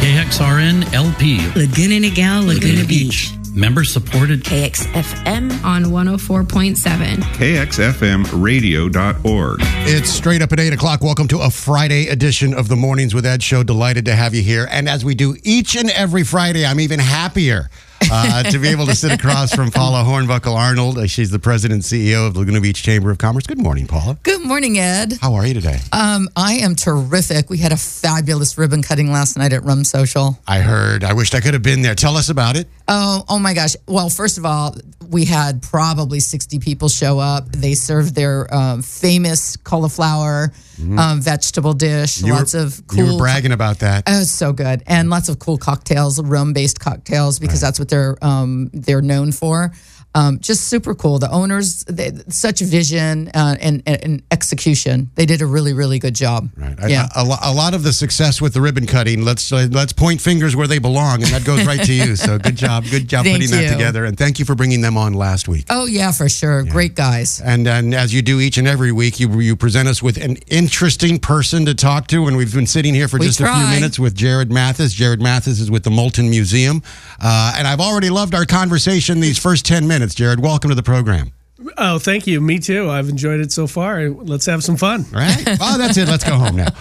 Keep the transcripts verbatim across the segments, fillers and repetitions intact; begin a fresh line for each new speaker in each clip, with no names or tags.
K X R N L P.
Laguna Niguel, Laguna, Laguna Beach.
Beach. Member supported.
K X F M
on one oh four point seven.
K X F M radio dot org.
It's straight up at eight o'clock. Welcome to a Friday edition of the Mornings with Ed show. Delighted to have you here. And as we do each and every Friday, I'm even happier uh, to be able to sit across from Paula Hornbuckle Arnold. Uh, she's the president and C E O of the Laguna Beach Chamber of Commerce. Good morning, Paula.
Good morning, Ed.
How are you today?
Um, I am terrific. We had a fabulous ribbon cutting last night at Rum Social.
I heard. I wished I could have been there. Tell us about it.
Oh, oh my gosh. Well, first of all, we had probably sixty people show up. They served their um, famous cauliflower mm-hmm. um, vegetable dish.
You
lots
were,
of cool.
You were bragging about that.
Oh, so good. And lots of cool cocktails, rum-based cocktails, because right. that's what they're um, they're known for. Um, just super cool. The owners, they, such vision uh, and, and, and execution. They did a really, really good job.
Right.
Yeah.
A, a, a lot of the success with the ribbon cutting, let's uh, let's point fingers where they belong, and that goes right to you. So good job. Good job
Thank
putting
you.
that together. And thank you for bringing them on last week.
Oh, yeah, for sure. Yeah. Great guys.
And, and as you do each and every week, you you present us with an interesting person to talk to. And we've been sitting here for
we
just
try.
a few minutes with Jared Mathis. Jared Mathis is with the Moulton Museum. Uh, and I've already loved our conversation these first ten minutes. Jared, welcome to the program.
Oh, thank you. Me too. I've enjoyed it so far. Let's have some fun.
All right. Oh, that's it. Let's go home now.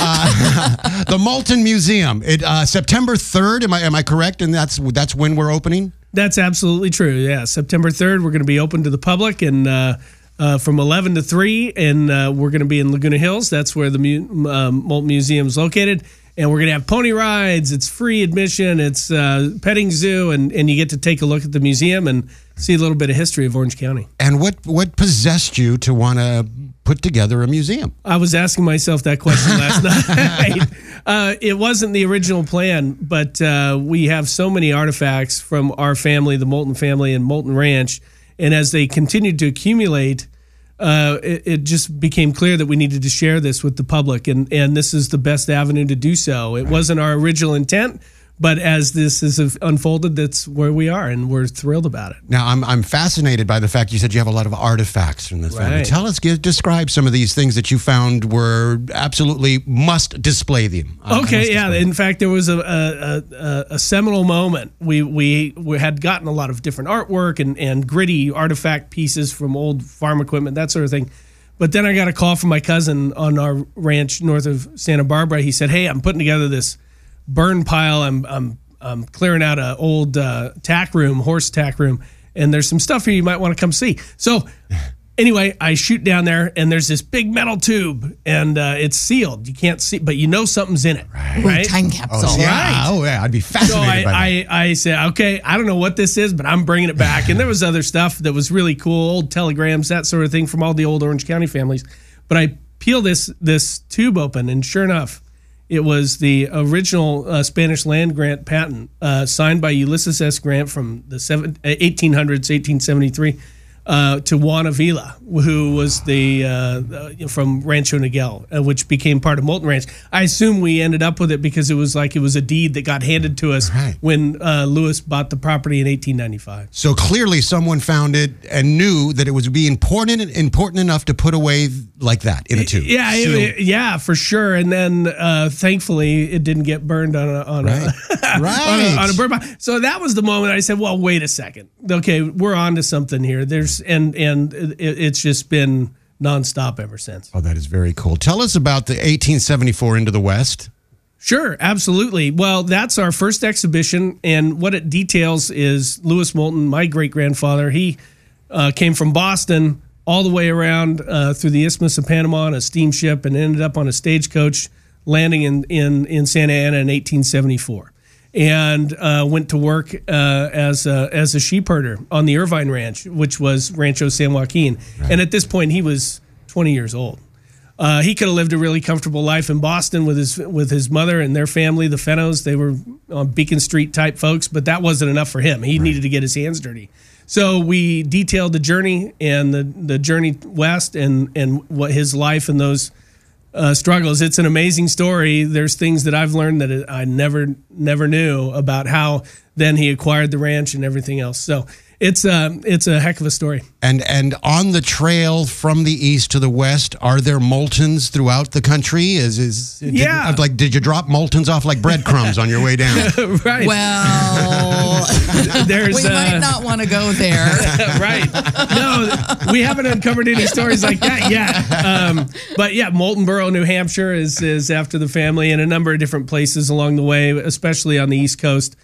Uh, the Moulton Museum. It uh, September third. Am I am I correct? And that's that's when we're opening.
That's absolutely true. Yeah, September third. We're going to be open to the public and uh, uh, from eleven to three, and uh, we're going to be in Laguna Hills. That's where the Mu- um, Moulton Museum is located. And we're going to have pony rides. It's free admission. It's uh, petting zoo, and, and you get to take a look at the museum and see a little bit of history of Orange County.
And what, what possessed you to want to put together a museum?
I was asking myself that question last night. Uh, it wasn't the original plan, but uh, we have so many artifacts from our family, the Moulton family and Moulton Ranch, and as they continued to accumulate, Uh, it, it just became clear that we needed to share this with the public, and, and this is the best avenue to do so. It wasn't our original intent, but as this has unfolded, that's where we are, and we're thrilled about it.
Now, I'm I'm fascinated by the fact you said you have a lot of artifacts from this family.
Right.
Tell us, give, describe some of these things that you found were absolutely must display them. Uh,
Okay, yeah.
Display.
In fact, there was a a, a a seminal moment. We we we had gotten a lot of different artwork and, and gritty artifact pieces from old farm equipment, that sort of thing. But then I got a call from my cousin on our ranch north of Santa Barbara. He said, "Hey, I'm putting together this burn pile. I'm I'm I'm clearing out an old uh, tack room, horse tack room, and there's some stuff here you might want to come see." So anyway, I shoot down there, and there's this big metal tube, and uh, it's sealed. You can't see, but you know something's in it, right?
Ooh, time capsule.
Oh, yeah.
Right.
Oh, yeah. I'd be
So
fascinated
I,
by that.
I, I said, okay, I don't know what this is, but I'm bringing it back. And there was other stuff that was really cool, old telegrams, that sort of thing from all the old Orange County families. But I peel this this tube open, and sure enough, it was the original uh, Spanish land grant patent uh, signed by Ulysses S. Grant from the seven, eighteen hundreds, eighteen seventy-three, uh, to Juan Avila, who was the uh, uh, from Rancho Niguel, uh, which became part of Moulton Ranch. I assume we ended up with it because it was like it was a deed that got handed to us
Right.
when uh, Lewis bought the property in eighteen ninety-five.
So clearly someone found it and knew that it was be important important enough to put away like that in a tube.
Yeah, it-
Sealed.
it- yeah, for sure. And then uh, thankfully it didn't get burned on a on
Right.
a,
Right.
on a on a burn pile. So that was the moment I said, "Well, wait a second. Okay, we're on to something here." There's and and it, it's just been nonstop ever since.
Oh, that is very cool. Tell us about the eighteen seventy-four Into the West.
Sure, absolutely. Well, that's our first exhibition, and what it details is Lewis Moulton, my great-grandfather. He uh, came from Boston all the way around uh, through the Isthmus of Panama on a steamship and ended up on a stagecoach landing in, in, in Santa Ana in eighteen seventy-four. And uh, went to work uh, as a, as a sheep herder on the Irvine Ranch, which was Rancho San Joaquin. Right. And at this point, he was twenty years old. Uh, he could have lived a really comfortable life in Boston with his with his mother and their family, the Fennos. They were on Beacon Street type folks, but that wasn't enough for him. He right. needed to get his hands dirty. So we detailed the journey and the, the journey west and, and what his life and those Uh, struggles. It's an amazing story. There's things that I've learned that I never never knew about how then he acquired the ranch and everything else. So it's a it's a heck of a story.
And and on the trail from the east to the west, are there Moultons throughout the country? Is is did-
Yeah.
like did you drop Moultons off like breadcrumbs on your way down?
Right.
Well,
There's
we might
uh,
not want to go there.
right. No, we haven't uncovered any stories like that yet. Um, but yeah, Moultonboro, New Hampshire is is after the family, and a number of different places along the way, especially on the East Coast.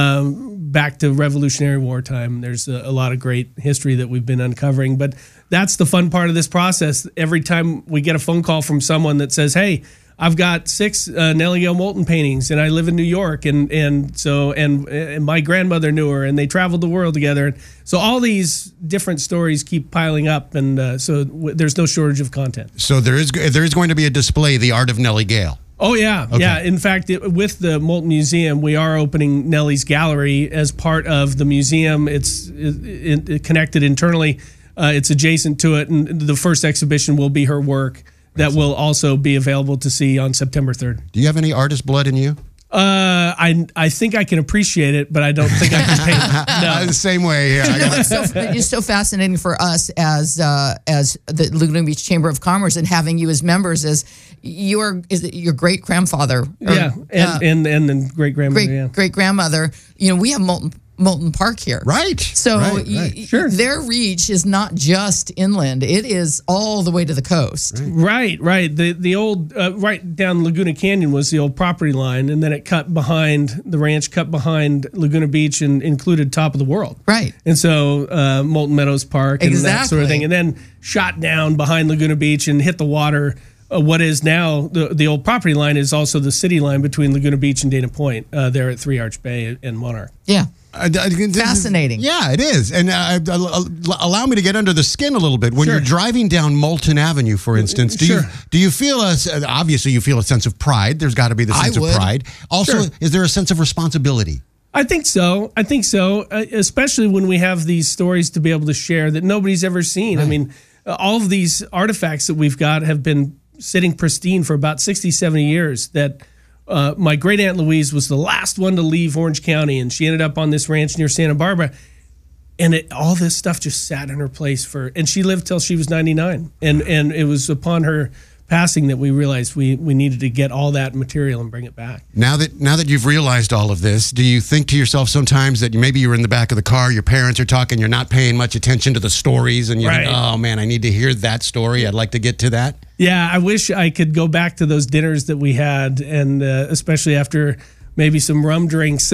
Um, back to Revolutionary War time. There's a, a lot of great history that we've been uncovering, but that's the fun part of this process. Every time we get a phone call from someone that says, "Hey, I've got six uh, Nellie Gale Moulton paintings, and I live in New York, and and so and, and my grandmother knew her, and they traveled the world together." And so all these different stories keep piling up, and uh, so w- there's no shortage of content.
So there is there is going to be a display, The Art of Nellie Gale.
Oh, yeah. Yeah. In fact, it, with the Moulton Museum, we are opening Nellie's Gallery as part of the museum. It's it, it connected internally. Uh, it's adjacent to it. And the first exhibition will be her work that will also be available to see on September third.
Do you have any artist blood in you?
Uh, I I think I can appreciate it, but I don't think I can paint. No.
The same way, yeah. I got-
It's so, it's so fascinating for us as uh, as the Laguna Beach Chamber of Commerce, and having you as members as your is it your great grandfather?
Yeah, and, and and then great grandmother.
great
Yeah.
great grandmother. You know, we have Moulton Moulton Park here,
Right.
So
right,
y-
right.
y-
Sure.
their reach is not just inland; it is all the way to the coast.
Right, right. The the old uh, right down Laguna Canyon was the old property line, and then it cut behind the ranch, cut behind Laguna Beach, and included Top of the World.
Right.
And so uh, Moulton Meadows Park and that sort of
Exactly.
thing, and then shot down behind Laguna Beach and hit the water. Uh, what is now the the old property line is also the city line between Laguna Beach and Dana Point, uh, there at Three Arch Bay and Monarch.
Yeah.
I- I- this is-
Fascinating.
Yeah, it is. And uh, uh, allow me to get under the skin a little bit. When
Sure.
you're driving down Moulton Avenue, for instance, do
Sure.
you do you feel a obviously you feel a sense of pride? There's got to be the
I
sense of
would.
pride. Also,
Sure.
is there a sense of responsibility?
I think so. I think so, uh, especially when we have these stories to be able to share that nobody's ever seen. I mean, uh, all of these artifacts that we've got have been sitting pristine for about sixty, seventy years. That uh, my great aunt Louise was the last one to leave Orange County, and she ended up on this ranch near Santa Barbara. And it, all this stuff just sat in her place for, and she lived till she was ninety-nine. And and it was upon her passing that we realized we we needed to get all that material and bring it back.
Now that now that you've realized all of this, do you think to yourself sometimes that maybe you were in the back of the car, your parents are talking, you're not paying much attention to the stories, and you think,
Right.
oh man, I need to hear that story. I'd like to get to that.
Yeah, I wish I could go back to those dinners that we had, and uh, especially after maybe some rum drinks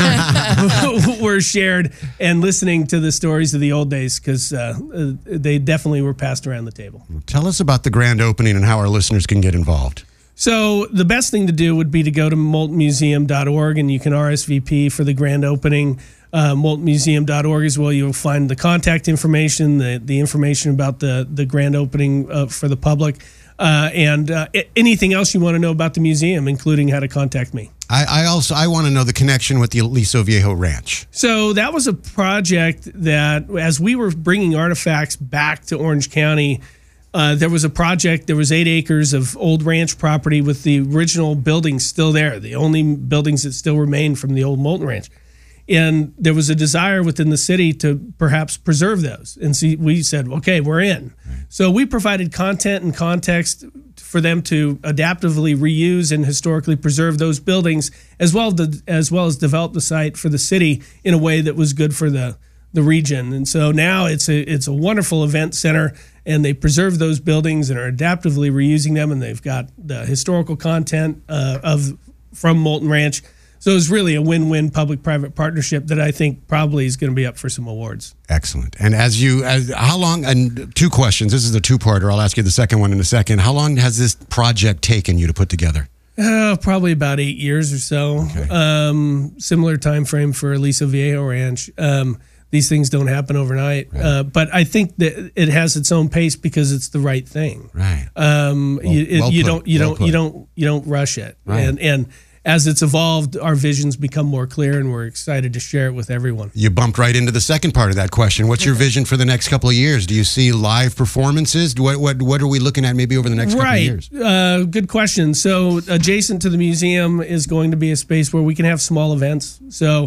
uh, were, were shared, and listening to the stories of the old days, because uh, uh, they definitely were passed around the table.
Tell us about the grand opening and how our listeners can get involved.
So the best thing to do would be to go to moulton museum dot org, and you can R S V P for the grand opening. Uh, moulton museum dot org is where you'll find the contact information, the the information about the the grand opening uh, for the public, uh, and uh, a- anything else you want to know about the museum, including how to contact me.
I, I also I want to know the connection with the Aliso Viejo Ranch.
So that was a project that, as we were bringing artifacts back to Orange County, uh, there was a project. There was eight acres of old ranch property with the original buildings still there, the only buildings that still remain from the old Moulton Ranch. And there was a desire within the city to perhaps preserve those. And so we said, okay, we're in. So we provided content and context for them to adaptively reuse and historically preserve those buildings, as well as, as well as develop the site for the city in a way that was good for the, the region. And so now it's a it's a wonderful event center, and they preserve those buildings and are adaptively reusing them, and they've got the historical content uh, of from Moulton Ranch. So it's really a win-win public-private partnership that I think probably is going to be up for some awards.
Excellent. And as you, as, how long, and two questions. This is a two-parter. I'll ask you the second one in a second. How long has this project taken you to put together?
Uh, probably about eight years or so.
Okay.
Um, similar time frame for Aliso Viejo Ranch. Um, these things don't happen overnight.
Right.
Uh, but I think that it has its own pace because it's the right thing.
Right.
Um,
Well-
you, it-
well
you
put.
don't you
Well
don't you
put.
don't you don't rush it.
Right.
And and as it's evolved, our visions become more clear, and we're excited to share it with everyone.
You bumped right into the second part of that question. What's your vision for the next couple of years? Do you see live performances? What what what are we looking at maybe over the next couple of
Right.
years?
Uh, good question. So adjacent to the museum is going to be a space where we can have small events. So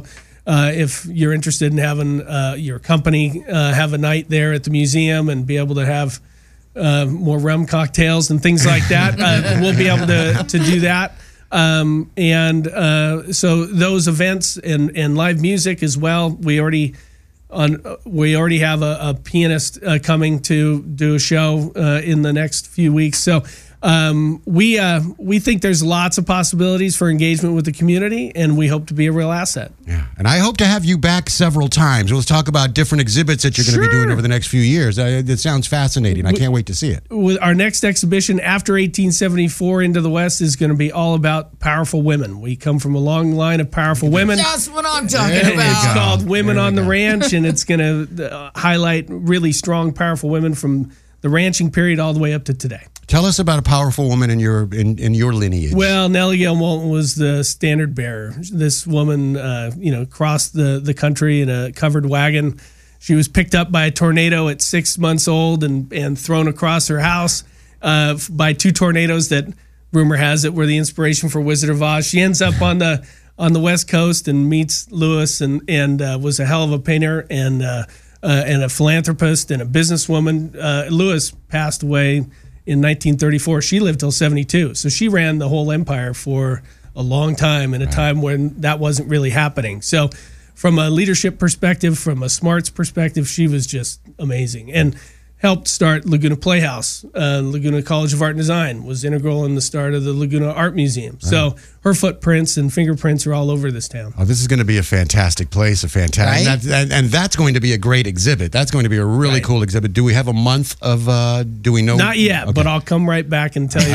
uh, if you're interested in having uh, your company uh, have a night there at the museum and be able to have uh, more rum cocktails and things like that, uh, we'll be able to to do that. Um, and uh, so those events and, and live music as well. We already on we already have a, a pianist uh, coming to do a show uh, in the next few weeks. So um, we uh, we think there's lots of possibilities for engagement with the community, and we hope to be a real asset.
Yeah, and I hope to have you back several times. Let's talk about different exhibits that you're going to be doing over the next few years. Uh, it sounds fascinating. I can't wait to see it.
With our next exhibition after eighteen seventy-four Into the West is going to be all about powerful women. We come from a long line of powerful women.
That's what I'm talking
There you
about.
It's
go.
called Women
There we
on the
go.
Ranch, and it's going to uh, highlight really strong, powerful women from the ranching period all the way up to today.
Tell us about a powerful woman in your in, in your lineage.
Well, Nellie Gail Moulton was the standard bearer. This woman, uh, you know, crossed the, the country in a covered wagon. She was picked up by a tornado at six months old and, and thrown across her house uh, by two tornadoes that, rumor has it, were the inspiration for Wizard of Oz. She ends up on the on the West Coast and meets Lewis and and uh, was a hell of a painter and uh, uh, and a philanthropist and a businesswoman. Uh, Lewis passed away in nineteen thirty-four. She lived till seventy-two. So she ran the whole empire for a long time in a time when that wasn't really happening. So from a leadership perspective, from a smarts perspective, she was just amazing and helped start Laguna Playhouse. Uh, Laguna College of Art and Design was integral in the start of the Laguna Art Museum. Right. So her footprints and fingerprints are all over this town.
Oh, this is going to be a fantastic place, a fantastic,
Right?
and, that, and, and that's going to be a great exhibit. That's going to be a really
Right.
cool exhibit. Do we have a month of? Uh, do we know?
Not yet,
Okay.
but I'll come right back and tell you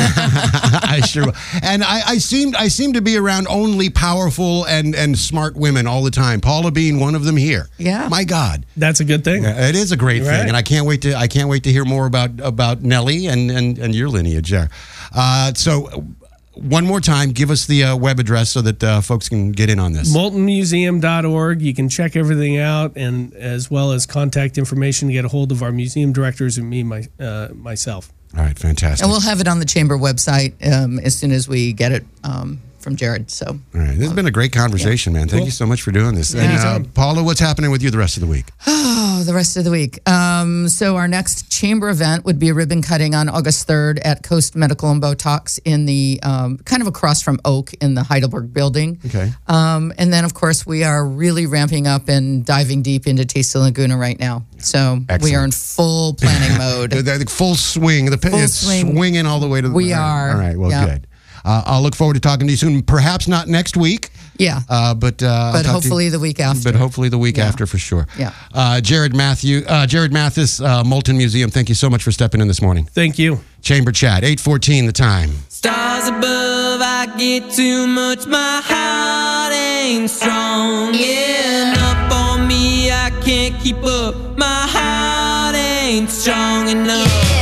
that.
I sure will. And I, I seem I seem to be around only powerful and, and smart women all the time. Paula being one of them here.
Yeah.
My God.
That's a good thing.
Yeah, it is a great
You're
thing,
right.
and I can't wait to I can't wait to hear more about about Nellie and and, and your lineage there. Uh, so, one more time, give us the uh, web address so that uh, folks can get in on this.
Moulton Museum dot org. You can check everything out, and as well as contact information to get a hold of our museum directors and me my, uh, myself.
All right, fantastic.
And we'll have it on the chamber website um, as soon as we get it um, from Jared. So
All right, this has been a great conversation, man. Thank
Cool.
you so much for doing this. And uh,
Anytime.
Paula, what's happening with you the rest of the week?
oh, the rest of the week. Um, so our next chamber event would be a ribbon cutting on August third at Coast Medical and Botox in the um, kind of across from Oak in the Heidelberg building.
Okay.
Um, and then, of course, we are really ramping up and diving deep into Taste of Laguna right now. So we
Excellent.
are in full planning mode.
The, the full swing. The
Full
it's
swing.
swinging all the way to the.
We
all right.
are.
All right. Well,
Yep.
good. Uh, I'll look forward to talking to you soon. Perhaps not next week.
Yeah.
Uh, but uh, I'll
but
talk to you-
hopefully the week after.
But hopefully the week
Yeah.
after for sure.
Yeah.
Uh, Jared Matthew, uh, Jared Mathis, uh, Moulton Museum. Thank you so much for stepping in this morning.
Thank you.
Chamber Chat, eight fourteen the time.
Stars above, I get too much, my heart ain't strong enough on me, I can't keep up, my heart ain't strong enough.